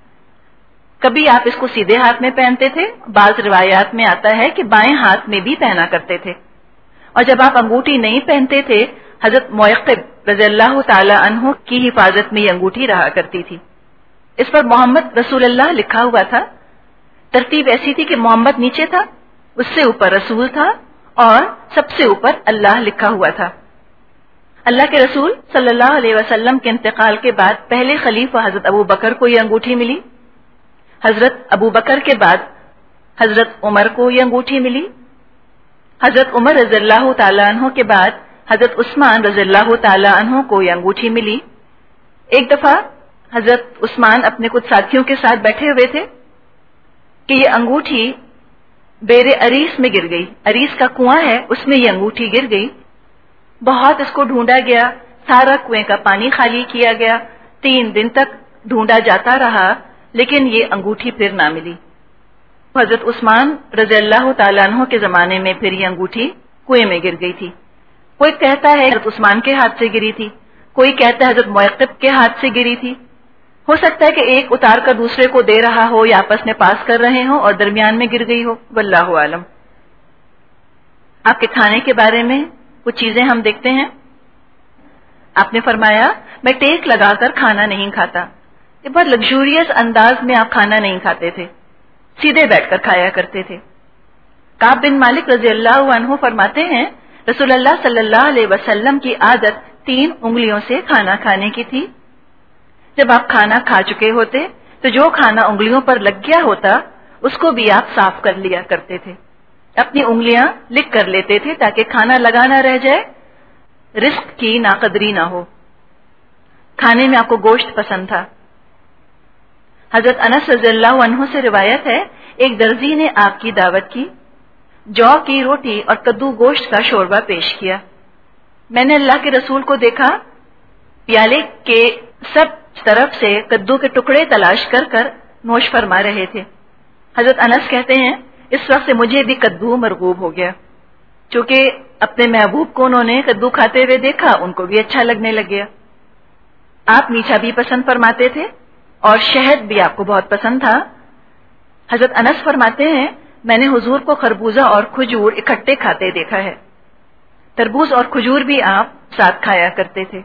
A: کبھی آپ اس کو سیدھے ہاتھ میں پہنتے تھے، بعض روایات میں آتا ہے کہ بائیں ہاتھ میں بھی پہنا کرتے تھے، اور جب آپ انگوٹھی نہیں پہنتے تھے حضرت موقب رضی اللہ تعالی عنہ کی حفاظت میں یہ انگوٹھی رہا کرتی تھی۔ اس پر محمد رسول اللہ لکھا ہوا تھا۔ ترتیب ایسی تھی کہ محمد نیچے تھا، اس سے اوپر رسول تھا، اور سب سے اوپر اللہ لکھا ہوا تھا۔ اللہ کے رسول صلی اللہ علیہ وسلم کے انتقال کے بعد پہلے خلیفہ حضرت ابو بکر کو یہ انگوٹھی ملی، حضرت ابو بکر کے بعد حضرت عمر کو یہ انگوٹھی ملی، حضرت عمر رضی اللہ تعالی عنہ کے بعد حضرت عثمان رضی اللہ تعالی عنہ کو یہ انگوٹھی ملی۔ ایک دفعہ حضرت عثمان اپنے کچھ ساتھیوں کے ساتھ بیٹھے ہوئے تھے کہ یہ انگوٹھی بیر اریس میں گر گئی، اریس کا کنواں ہے اس میں یہ انگوٹھی گر گئی۔ بہت اس کو ڈھونڈا گیا، سارا کنویں کا پانی خالی کیا گیا، تین دن تک ڈھونڈا جاتا رہا، لیکن یہ انگوٹھی پھر نہ ملی۔ حضرت عثمان رضی اللہ تعالیٰ عنہ کے زمانے میں پھر یہ انگوٹھی کنویں میں گر گئی تھی۔ کوئی کہتا ہے حضرت عثمان کے ہاتھ سے گری تھی، کوئی کہتا ہے حضرت موقب کے ہاتھ سے گری تھی۔ ہو سکتا ہے کہ ایک اتار کر دوسرے کو دے رہا ہو یا آپس میں پاس کر رہے ہوں اور درمیان میں گر گئی ہو، واللہ عالم۔ آپ کے کھانے کے بارے میں کچھ چیزیں ہم دیکھتے ہیں۔ آپ نے فرمایا میں ٹیک لگا کر کھانا نہیں کھاتا، یہ بہت لگژوریس انداز میں آپ کھانا نہیں کھاتے تھے، سیدھے بیٹھ کر کھایا کرتے تھے۔ کعب بن مالک رضی اللہ عنہ فرماتے ہیں رسول اللہ صلی اللہ علیہ وسلم کی عادت تین انگلیوں سے کھانا کھانے کی تھی۔ جب آپ کھانا کھا چکے ہوتے تو جو کھانا انگلیوں پر لگ گیا ہوتا اس کو بھی آپ صاف کر لیا کرتے تھے، اپنی انگلیاں لکھ کر لیتے تھے تاکہ کھانا لگانا رہ جائے، رزق کی ناقدری نہ ہو۔ کھانے میں آپ کو گوشت پسند تھا۔ حضرت انس رضی اللہ عنہ سے روایت ہے ایک درزی نے آپ کی دعوت کی، جو کی روٹی اور کدو گوشت کا شوربہ پیش کیا۔ میں نے اللہ کے رسول کو دیکھا پیالے کے سب طرف سے کدو کے ٹکڑے تلاش کر کر نوش فرما رہے تھے۔ حضرت انس کہتے ہیں اس وقت سے مجھے بھی کدو مرغوب ہو گیا، چونکہ اپنے محبوب کو انہوں نے کدو کھاتے ہوئے دیکھا، ان کو بھی اچھا لگنے لگ گیا۔ آپ میٹھا بھی پسند فرماتے تھے اور شہد بھی آپ کو بہت پسند تھا۔ حضرت انس فرماتے ہیں میں نے حضور کو خربوزہ اور کھجور اکٹھے کھاتے دیکھا ہے، تربوز اور کھجور بھی آپ ساتھ کھایا کرتے تھے۔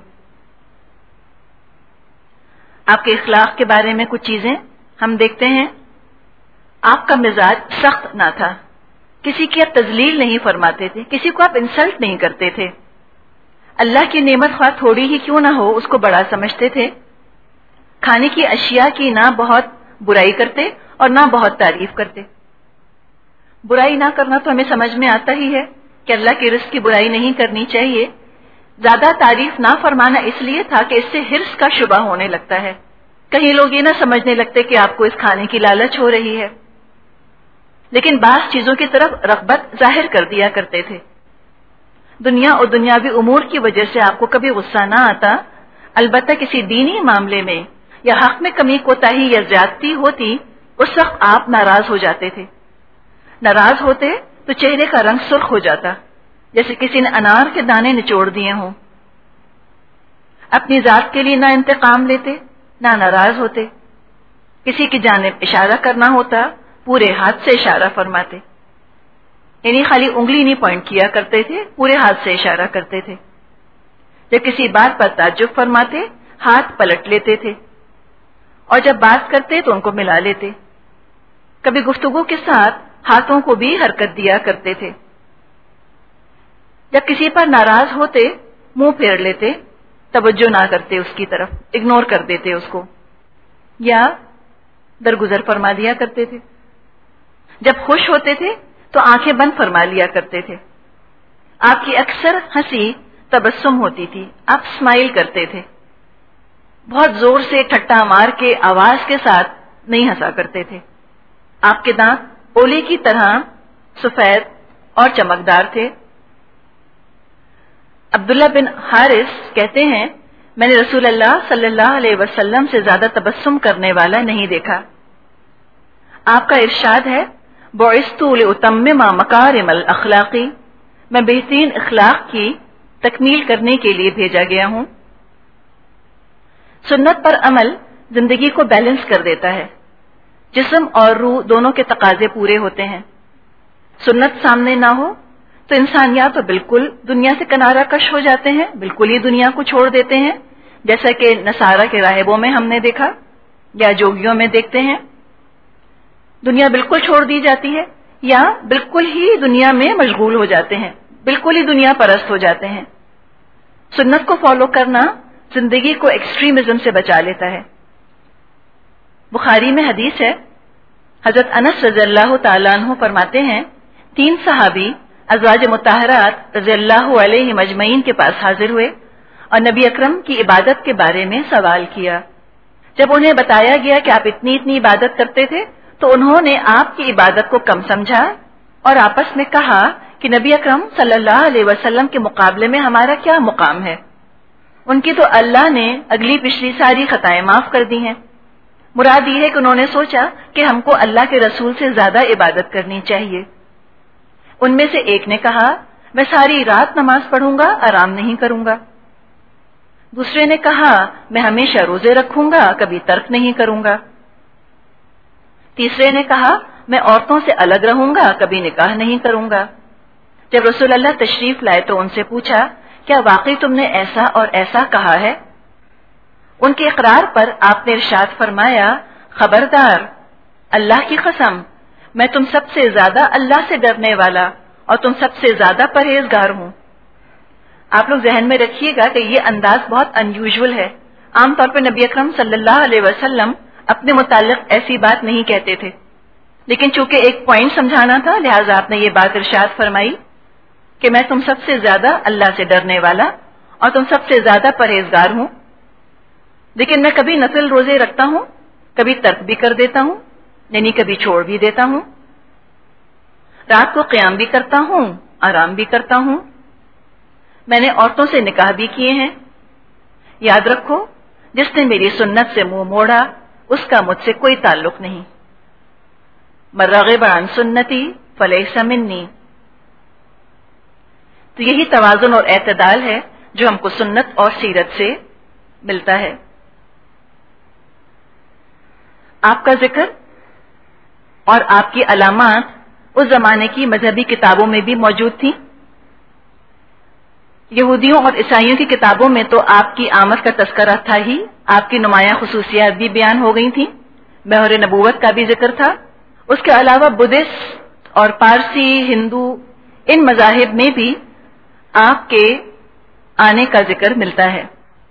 A: آپ کے اخلاق کے بارے میں کچھ چیزیں ہم دیکھتے ہیں۔ آپ کا مزاج سخت نہ تھا، کسی کی آپ تذلیل نہیں فرماتے تھے، کسی کو آپ انسلٹ نہیں کرتے تھے۔ اللہ کی نعمت خواہ تھوڑی ہی کیوں نہ ہو اس کو بڑا سمجھتے تھے۔ کھانے کی اشیاء کی نہ بہت برائی کرتے اور نہ بہت تعریف کرتے۔ برائی نہ کرنا تو ہمیں سمجھ میں آتا ہی ہے کہ اللہ کے رزق کی برائی نہیں کرنی چاہیے۔ زیادہ تعریف نہ فرمانا اس لیے تھا کہ اس سے حرص کا شبہ ہونے لگتا ہے، کہیں لوگ یہ نہ سمجھنے لگتے کہ آپ کو اس کھانے کی لالچ ہو رہی ہے، لیکن بعض چیزوں کی طرف رغبت ظاہر کر دیا کرتے تھے۔ دنیا اور دنیاوی امور کی وجہ سے آپ کو کبھی غصہ نہ آتا، البتہ کسی دینی معاملے میں یا حق میں کمی کوتاہی یا زیادتی ہوتی اس وقت آپ ناراض ہو جاتے تھے۔ ناراض ہوتے تو چہرے کا رنگ سرخ ہو جاتا جیسے کسی نے انار کے دانے نچوڑ دیے ہوں۔ اپنی ذات کے لیے نہ انتقام لیتے نہ ناراض ہوتے، کسی کی جانب اشارہ کرنا ہوتا پورے ہاتھ سے اشارہ فرماتے، یعنی خالی انگلی نہیں پوائنٹ کیا کرتے تھے، پورے ہاتھ سے اشارہ کرتے تھے۔ جب کسی بات پر تعجب فرماتے ہاتھ پلٹ لیتے تھے، اور جب بات کرتے تو ان کو ملا لیتے۔ کبھی گفتگو کے ساتھ ہاتھوں کو بھی حرکت دیا کرتے تھے۔ جب کسی پر ناراض ہوتے منہ پھیر لیتے، توجہ نہ کرتے اس کی طرف، اگنور کر دیتے اس کو، یا درگزر فرما دیا کرتے تھے۔ جب خوش ہوتے تھے تو آنکھیں بند فرما لیا کرتے تھے۔ آپ کی اکثر ہنسی تبسم ہوتی تھی، آپ اسمائل کرتے تھے، بہت زور سے ٹھٹا مار کے آواز کے ساتھ نہیں ہنسا کرتے تھے۔ آپ کے دانت اولے کی طرح سفید اور چمکدار تھے۔ عبداللہ بن حارث کہتے ہیں، میں نے رسول اللہ صلی اللہ علیہ وسلم سے زیادہ تبسم کرنے والا نہیں دیکھا۔ آپ کا ارشاد ہے، بعثت لأتمم مکارم الاخلاق، میں بہترین اخلاق کی تکمیل کرنے کے لیے بھیجا گیا ہوں۔ سنت پر عمل زندگی کو بیلنس کر دیتا ہے، جسم اور روح دونوں کے تقاضے پورے ہوتے ہیں۔ سنت سامنے نہ ہو تو انسان یا تو بالکل دنیا سے کنارہ کش ہو جاتے ہیں، بالکل ہی دنیا کو چھوڑ دیتے ہیں، جیسا کہ نصارہ کے راہبوں میں ہم نے دیکھا یا جوگیوں میں دیکھتے ہیں، دنیا بالکل چھوڑ دی جاتی ہے، یا بالکل ہی دنیا میں مشغول ہو جاتے ہیں، بالکل ہی دنیا پرست ہو جاتے ہیں۔ سنت کو فالو کرنا زندگی کو ایکسٹریمزم سے بچا لیتا ہے۔ بخاری میں حدیث ہے، حضرت انس رضی اللہ تعالیٰ عنہ فرماتے ہیں، تین صحابی ازواج مطہرات رضی اللہ علیہ مجمعین کے پاس حاضر ہوئے اور نبی اکرم کی عبادت کے بارے میں سوال کیا۔ جب انہیں بتایا گیا کہ آپ اتنی اتنی عبادت کرتے تھے تو انہوں نے آپ کی عبادت کو کم سمجھا اور آپس میں کہا کہ نبی اکرم صلی اللہ علیہ وسلم کے مقابلے میں ہمارا کیا مقام ہے؟ ان کی تو اللہ نے اگلی پچھلی ساری خطائیں معاف کر دی ہیں۔ مراد یہ ہے کہ انہوں نے سوچا کہ ہم کو اللہ کے رسول سے زیادہ عبادت کرنی چاہیے۔ ان میں سے ایک نے کہا، میں ساری رات نماز پڑھوں گا، آرام نہیں کروں گا۔ دوسرے نے کہا، میں ہمیشہ روزے رکھوں گا، کبھی ترک نہیں کروں گا۔ تیسرے نے کہا، میں عورتوں سے الگ رہوں گا، کبھی نکاح نہیں کروں گا۔ جب رسول اللہ تشریف لائے تو ان سے پوچھا، کیا واقعی تم نے ایسا اور ایسا کہا ہے؟ ان کے اقرار پر آپ نے ارشاد فرمایا، خبردار، اللہ کی قسم، میں تم سب سے زیادہ اللہ سے ڈرنے والا اور تم سب سے زیادہ پرہیزگار ہوں۔ آپ لوگ ذہن میں رکھیے گا کہ یہ انداز بہت انیوژل ہے۔ عام طور پر نبی اکرم صلی اللہ علیہ وسلم اپنے متعلق ایسی بات نہیں کہتے تھے، لیکن چونکہ ایک پوائنٹ سمجھانا تھا لہٰذا آپ نے یہ بات ارشاد فرمائی کہ میں تم سب سے زیادہ اللہ سے ڈرنے والا اور تم سب سے زیادہ پرہیزگار ہوں، لیکن میں کبھی نفل روزے رکھتا ہوں، کبھی ترک بھی کر دیتا ہوں، یعنی کبھی چھوڑ بھی دیتا ہوں، رات کو قیام بھی کرتا ہوں، آرام بھی کرتا ہوں، میں نے عورتوں سے نکاح بھی کیے ہیں۔ یاد رکھو، جس نے میری سنت سے منہ موڑا اس کا مجھ سے کوئی تعلق نہیں۔ من رغب عن سنتی فلیس منی۔ تو یہی توازن اور اعتدال ہے جو ہم کو سنت اور سیرت سے ملتا ہے۔ آپ کا ذکر اور آپ کی علامات اس زمانے کی مذہبی کتابوں میں بھی موجود تھیں۔ یہودیوں اور عیسائیوں کی کتابوں میں تو آپ کی آمد کا تذکرہ تھا ہی، آپ کی نمایاں خصوصیات بھی بیان ہو گئی تھیں، مہر نبوت کا بھی ذکر تھا۔ اس کے علاوہ بدھسٹ اور پارسی، ہندو، ان مذاہب میں بھی آپ کے آنے کا ذکر ملتا ہے۔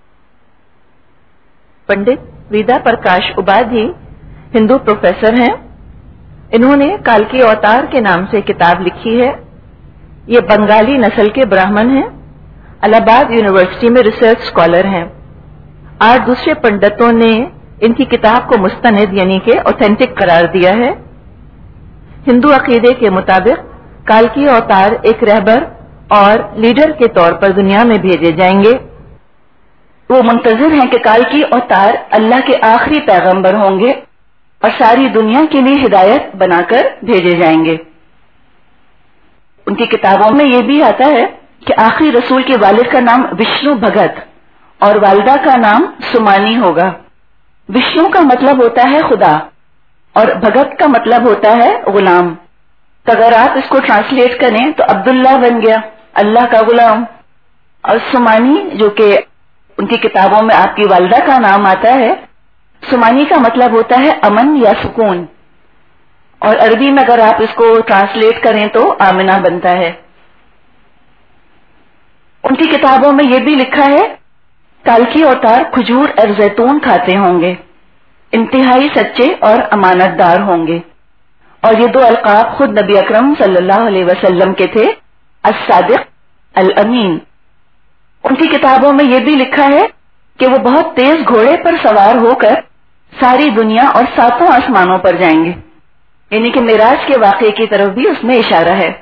A: پنڈت ویدا پرکاش ابادھی ہندو پروفیسر ہیں۔ انہوں نے کالکی اوتار کے نام سے کتاب لکھی ہے۔ یہ بنگالی نسل کے برہمن ہیں، الہ آباد یونیورسٹی میں ریسرچ اسکالر ہیں۔ آج دوسرے پنڈتوں نے ان کی کتاب کو مستند یعنی کہ اوتھینٹک قرار دیا ہے۔ ہندو عقیدے کے مطابق کالکی اوتار ایک رہبر اور لیڈر کے طور پر دنیا میں بھیجے جائیں گے۔ وہ منتظر ہیں کہ کالکی اوتار اللہ کے آخری پیغمبر ہوں گے اور ساری دنیا کے لیے ہدایت بنا کر بھیجے جائیں گے۔ ان کی کتابوں میں یہ بھی آتا ہے کہ آخری رسول کے والد کا نام وشنو بھگت اور والدہ کا نام سمانی ہوگا۔ وشنو کا مطلب ہوتا ہے خدا، اور بھگت کا مطلب ہوتا ہے غلام. تو اگر آپ اس کو ٹرانسلیٹ کریں تو عبداللہ بن گیا، اللہ کا غلام. اور سمانی جو کہ ان کی کتابوں میں آپ کی والدہ کا نام آتا ہے، سمانی کا مطلب ہوتا ہے امن یا سکون، اور عربی میں اگر آپ اس کو ٹرانسلیٹ کریں تو آمنہ بنتا ہے. ان کی کتابوں میں یہ بھی لکھا ہے کالکی اوتار کھجور اور زیتون کھاتے ہوں گے، انتہائی سچے اور امانت دار ہوں گے. اور یہ دو القاب خود نبی اکرم صلی اللہ علیہ وسلم کے تھے، الصادق، الامین. ان کی کتابوں میں یہ بھی لکھا ہے کہ وہ بہت تیز گھوڑے پر سوار ہو کر ساری دنیا اور ساتوں آسمانوں پر جائیں گے، یعنی کہ معراج کے واقعے کی طرف بھی اس میں اشارہ ہے.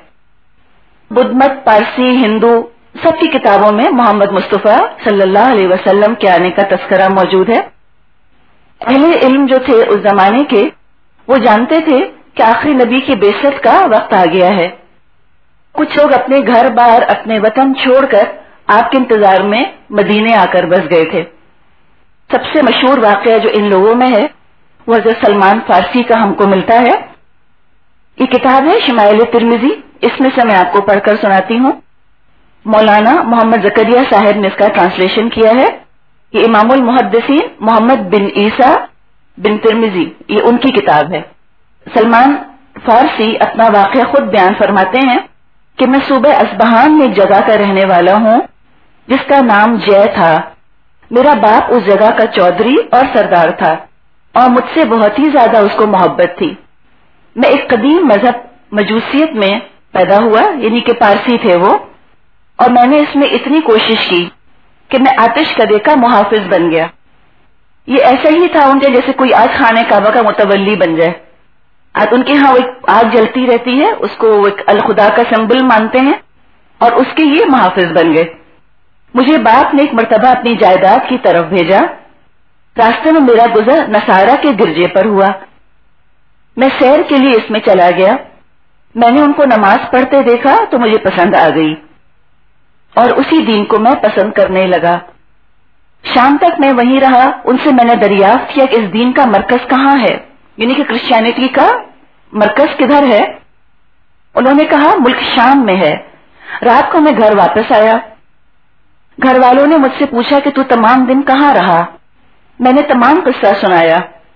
A: بدھ مت، پارسی، ہندو سب کی کتابوں میں محمد مصطفیٰ صلی اللہ علیہ وسلم کے آنے کا تذکرہ موجود ہے. اہل علم جو تھے اس زمانے کے، وہ جانتے تھے کہ آخری نبی کی بعثت کا وقت آ گیا ہے. کچھ لوگ اپنے گھر بار، اپنے وطن چھوڑ کر آپ کے انتظار میں مدینے آ کر بس گئے تھے. سب سے مشہور واقعہ جو ان لوگوں میں ہے وہ حضرت سلمان فارسی کا ہم کو ملتا ہے. یہ کتاب ہے شمائل ترمذی، اس میں سے میں آپ کو پڑھ کر سناتی ہوں. مولانا محمد زکریا صاحب نے اس کا ٹرانسلیشن کیا ہے. یہ امام المحدثین محمد بن عیسیٰ بن ترمذی، یہ ان کی کتاب ہے. سلمان فارسی اپنا واقعہ خود بیان فرماتے ہیں کہ میں صوبہ اصبہان میں ایک جگہ کا رہنے والا ہوں جس کا نام جے تھا. میرا باپ اس جگہ کا چودھری اور سردار تھا اور مجھ سے بہت ہی زیادہ اس کو محبت تھی. میں ایک قدیم مذہب مجوسیت میں پیدا ہوا، یعنی کہ پارسی تھے وہ، اور میں نے اس میں اتنی کوشش کی کہ میں آتش کدے کا محافظ بن گیا. یہ ایسا ہی تھا ان کے جیسے کوئی آج خانہ کعبہ کا متولی بن جائے. آج ان کے ہاں ایک آگ جلتی رہتی ہے، اس کو ایک الخدا کا سمبل مانتے ہیں، اور اس کے یہ محافظ بن گئے. مجھے باپ نے ایک مرتبہ اپنی جائیداد کی طرف بھیجا. راستے میں میرا گزر نصارہ کے گرجے پر ہوا. میں سیر کے لیے اس میں چلا گیا. میں نے ان کو نماز پڑھتے دیکھا تو مجھے پسند آ گئی اور اسی دین کو میں پسند کرنے لگا. شام تک میں وہیں رہا. ان سے میں نے دریافت کیا کہ اس دین کا مرکز کہاں ہے، یعنی کہ کرسچینٹی کا مرکز کدھر ہے. انہوں نے کہا ملک شام میں ہے. رات کو میں گھر واپس آیا. گھر والوں نے مجھ سے پوچھا کہ تو تمام دن کہاں رہا. میں نے تمام قصہ سنایا.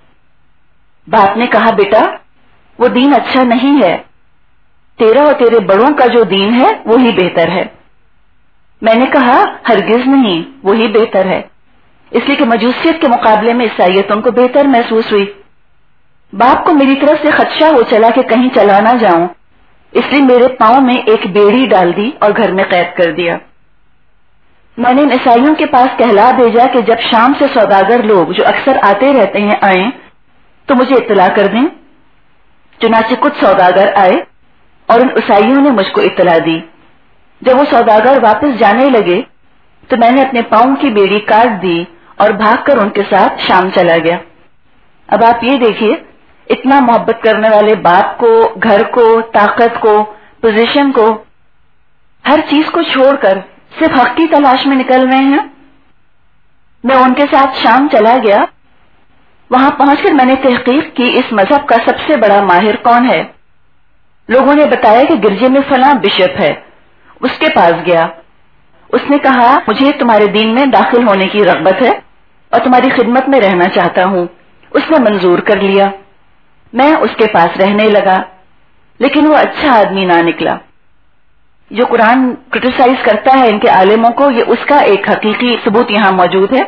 A: باپ نے کہا بیٹا وہ دین اچھا نہیں ہے، تیرا اور تیرے بڑوں کا جو دین ہے وہی بہتر ہے. میں نے کہا ہرگز نہیں، وہی بہتر ہے، اس لیے کہ مجوسیت کے مقابلے میں عیسائیت ان کو بہتر محسوس ہوئی. باپ کو میری طرف سے خدشہ ہو چلا کہ کہیں چلا نہ جاؤں، اس لیے میرے پاؤں میں ایک بیڑی ڈال دی اور گھر میں قید کر دیا. میں نے ان عیسائیوں کے پاس کہلا بھیجا کہ جب شام سے سوداگر لوگ جو اکثر آتے رہتے ہیں آئیں تو مجھے اطلاع کر دیں. چنانچہ کچھ سوداگر آئے اور ان عیسائیوں نے مجھ کو اطلاع دی. جب وہ سوداگر واپس جانے لگے تو میں نے اپنے پاؤں کی بیڑی کاٹ دی اور بھاگ کر ان کے ساتھ شام چلا گیا. اب آپ یہ دیکھیے، اتنا محبت کرنے والے باپ کو، گھر کو، طاقت کو، پوزیشن کو، ہر چیز کو چھوڑ کر صرف حق کی تلاش میں نکل رہے ہیں. میں ان کے ساتھ شام چلا گیا. وہاں پہنچ کر میں نے تحقیق کی اس مذہب کا سب سے بڑا ماہر کون ہے. لوگوں نے بتایا کہ گرجے میں فلاں بشپ ہے. اس کے پاس گیا. اس نے کہا مجھے تمہارے دین میں داخل ہونے کی رغبت ہے اور تمہاری خدمت میں رہنا چاہتا ہوں. اس نے منظور کر لیا. میں اس کے پاس رہنے لگا، لیکن وہ اچھا آدمی نہ نکلا. جو قرآن کرٹیسائز کرتا ہے ان کے عالموں کو، یہ اس کا ایک حقیقی ثبوت یہاں موجود ہے.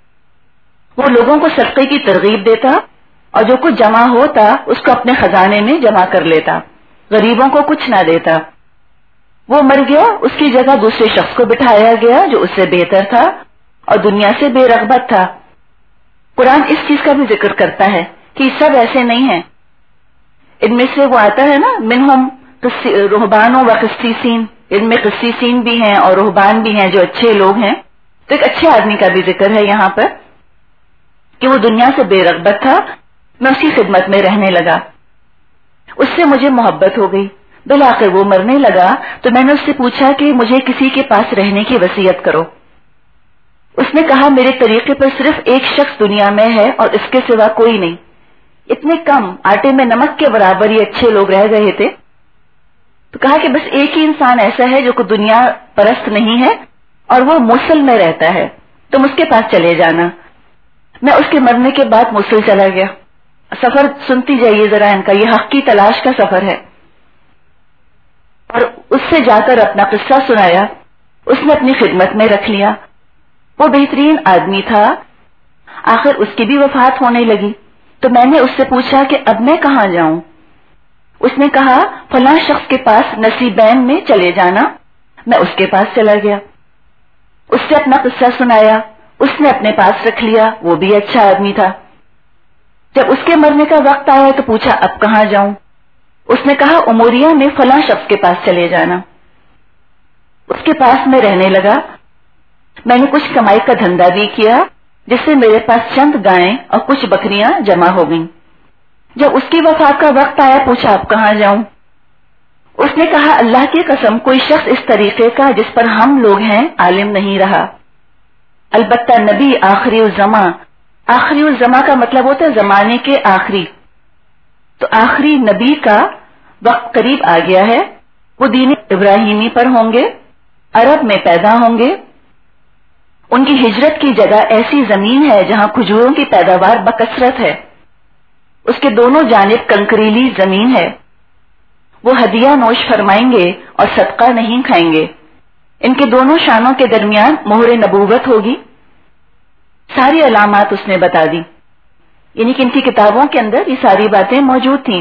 A: وہ لوگوں کو صدقے کی ترغیب دیتا اور جو کچھ جمع ہوتا اس کو اپنے خزانے میں جمع کر لیتا، غریبوں کو کچھ نہ دیتا. وہ مر گیا، اس کی جگہ دوسرے شخص کو بٹھایا گیا جو اس سے بہتر تھا اور دنیا سے بے رغبت تھا. قرآن اس چیز کا بھی ذکر کرتا ہے کہ سب ایسے نہیں ہیں. ان میں سے وہ آتا ہے نا منہم رہبانوں و قسیسین، ان میں قسیسین بھی ہیں اور رہبان بھی ہیں جو اچھے لوگ ہیں. تو ایک اچھے آدمی کا بھی ذکر ہے یہاں پر کہ وہ دنیا سے بے رغبت تھا. میں اسی خدمت میں رہنے لگا. اس سے مجھے محبت ہو گئی. بالآخر وہ مرنے لگا تو میں نے اس سے پوچھا کہ مجھے کسی کے پاس رہنے کی وصیت کرو. اس نے کہا میرے طریقے پر صرف ایک شخص دنیا میں ہے اور اس کے سوا کوئی نہیں. اتنے کم آٹے میں نمک کے برابر یہ اچھے لوگ رہ گئے تھے. تو کہا کہ بس ایک ہی انسان ایسا ہے جو کوئی دنیا پرست نہیں ہے اور وہ موصل میں رہتا ہے، تم اس کے پاس چلے جانا. میں اس کے مرنے کے بعد موصل چلا گیا. سفر سنتی جائیے ذرا ان کا، یہ حق کی تلاش کا سفر ہے. اور اس سے جا کر اپنا قصہ سنایا. اس نے اپنی خدمت میں رکھ لیا. وہ بہترین آدمی تھا. آخر اس کی بھی وفات ہونے لگی. تو میں نے اس سے پوچھا کہ اب میں کہاں جاؤں؟ اس نے کہا فلاں شخص کے پاس نصیبین میں چلے جانا. میں اس کے پاس چلا گیا. اس سے اپنا قصہ سنایا. اس نے اپنے پاس رکھ لیا. وہ بھی اچھا آدمی تھا. جب اس کے مرنے کا وقت آیا تو پوچھا اب کہاں جاؤں؟ اس نے کہا اموریا میں فلاں شخص کے پاس چلے جانا. اس کے پاس میں رہنے لگا. میں نے کچھ کمائی کا دھندا بھی کیا جس سے میرے پاس چند گائیں اور کچھ بکریاں جمع ہو گئیں. جب اس کی وفات کا وقت آیا پوچھا اب کہاں جاؤں؟ اس نے کہا اللہ کی قسم کوئی شخص اس طریقے کا جس پر ہم لوگ ہیں عالم نہیں رہا. البتہ نبی آخری الزماں، آخری الزماں کا مطلب ہوتا ہے زمانے کے آخری. تو آخری نبی کا وقت قریب آ گیا ہے. وہ دین ابراہیمی پر ہوں گے، عرب میں پیدا ہوں گے. ان کی ہجرت کی جگہ ایسی زمین ہے جہاں کھجوروں کی پیداوار بکثرت ہے. اس کے دونوں جانب کنکریلی زمین ہے. وہ ہدیہ نوش فرمائیں گے اور صدقہ نہیں کھائیں گے. ان کے دونوں شانوں کے درمیان مہر نبوت ہوگی. ساری علامات اس نے بتا دی. یعنی کہ ان کی کتابوں کے اندر یہ ساری باتیں موجود تھیں.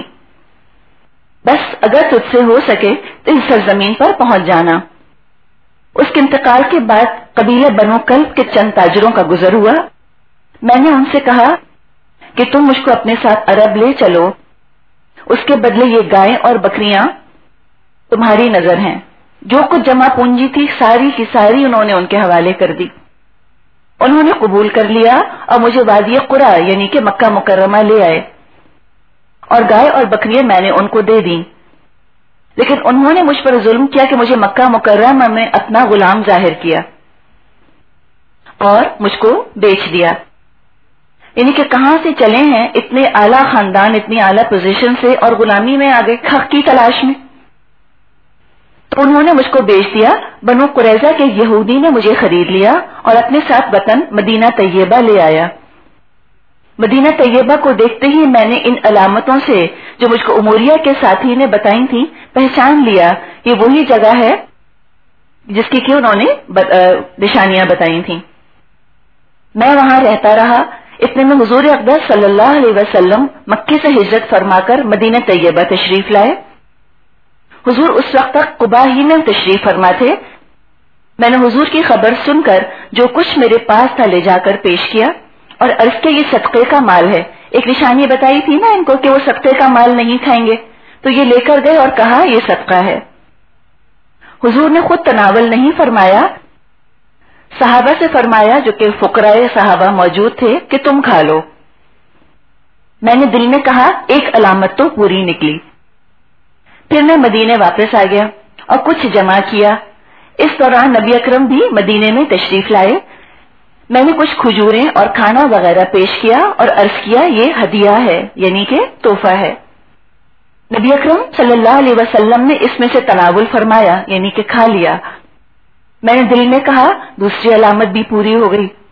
A: بس اگر تجھ سے ہو سکے تو اس سرزمین پر پہنچ جانا. اس کے انتقال کے بعد قبیلہ بنو کلب کے چند تاجروں کا گزر ہوا. میں نے ان سے کہا کہ تم مجھ کو اپنے ساتھ عرب لے چلو، اس کے بدلے یہ گائے اور بکریاں تمہاری نظر ہیں. جو کچھ جمع پونجی تھی ساری کی ساری انہوں نے ان کے حوالے کر دی. انہوں نے قبول کر لیا اور مجھے وادی قرا یعنی کہ مکہ مکرمہ لے آئے اور گائے اور بکریاں میں نے ان کو دے دیں. لیکن انہوں نے مجھ پر ظلم کیا کہ مجھے مکہ مکرمہ میں اپنا غلام ظاہر کیا اور مجھ کو بیچ دیا. یعنی کہ کہاں سے چلے ہیں اتنے اعلیٰ خاندان، اتنی اعلیٰ پوزیشن سے، اور غلامی میں آگے حق کی تلاش میں. تو انہوں نے مجھ کو بیچ دیا. بنو قریظہ کے یہودی نے مجھے خرید لیا اور اپنے ساتھ وطن مدینہ طیبہ لے آیا. مدینہ طیبہ کو دیکھتے ہی میں نے ان علامتوں سے جو مجھ کو اموریہ کے ساتھی نے بتائی تھی پہچان لیا کہ وہی جگہ ہے جس کی کہ انہوں نے نشانیاں بتائی تھیں. میں وہاں رہتا رہا. اتنے میں حضور اقدس صلی اللہ علیہ وسلم مکے سے ہجرت فرما کر مدینہ طیبہ تشریف لائے. حضور اس وقت تک قباء ہی میں تشریف فرما تھے. میں نے حضور کی خبر سن کر جو کچھ میرے پاس تھا لے جا کر پیش کیا اور عرض کے یہ صدقے کا مال ہے. ایک نشانی بتائی تھی نا ان کو کہ وہ صدقے کا مال نہیں کھائیں گے، تو یہ لے کر گئے اور کہا یہ صدقہ ہے. حضور نے خود تناول نہیں فرمایا، صحابہ سے فرمایا جو کہ فقراء صحابہ موجود تھے کہ تم کھا لو. میں نے دل میں کہا ایک علامت تو پوری نکلی. پھر میں مدینے واپس آ گیا اور کچھ جمع کیا. اس دوران نبی اکرم بھی مدینے میں تشریف لائے. میں نے کچھ کھجوریں اور کھانا وغیرہ پیش کیا اور عرض کیا یہ ہدیہ ہے یعنی کہ تحفہ ہے. نبی اکرم صلی اللہ علیہ وسلم نے اس میں سے تناول فرمایا یعنی کہ کھا لیا. میں نے دل میں کہا دوسری علامت بھی پوری ہو گئی.